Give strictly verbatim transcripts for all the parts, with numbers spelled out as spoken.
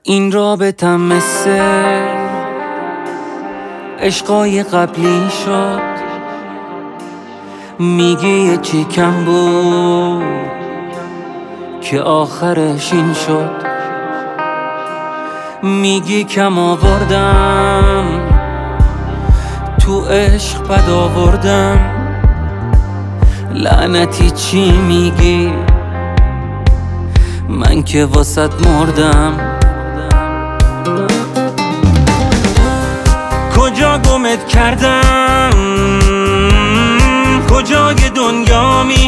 این رابطم مثل عشقای قبلی شد. میگی یه چی کم بود که آخرش این شد. میگی کم آوردم تو عشق بد آوردم. لعنتی چی میگی؟ من که واسط مردم. کجا گمت کردم؟ کجای دنیامی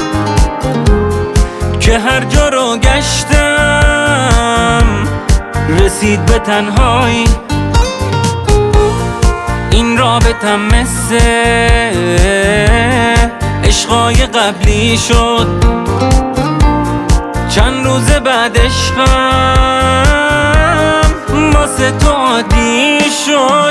که هر جا رو گشتم رسید به تنهایی. این رابطم مثل عشقای قبلی شد. چند روز بعد عشقم واسه تو عادی شد.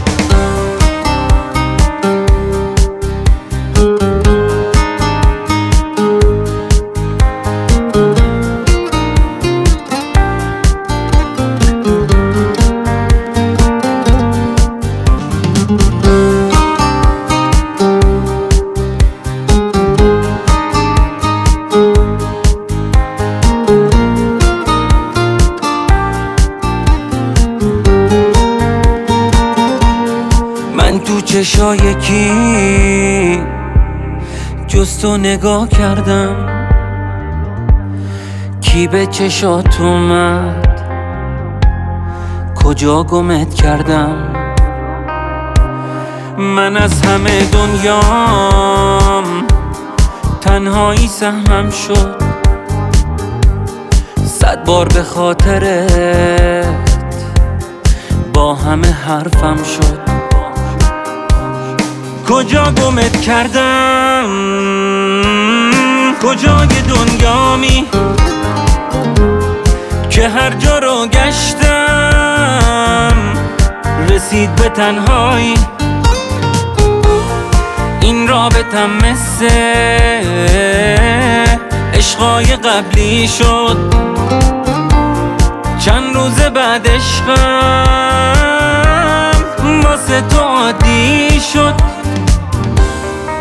من تو چشای کی جز تو نگاه کردم؟ کی به چشات اومد؟ کجا گمت کردم؟ من از همه دنیام تنهایی سهمم شد. صد بار به خاطرت با همه حرفم شد. کجا گمت کردم؟ کجای دنیامی که هر جا رو گشتم رسید به تنهایی. این رابطم مثل عشقای قبلی شد. چند روز بعد عشقم واسه تو عادی شد.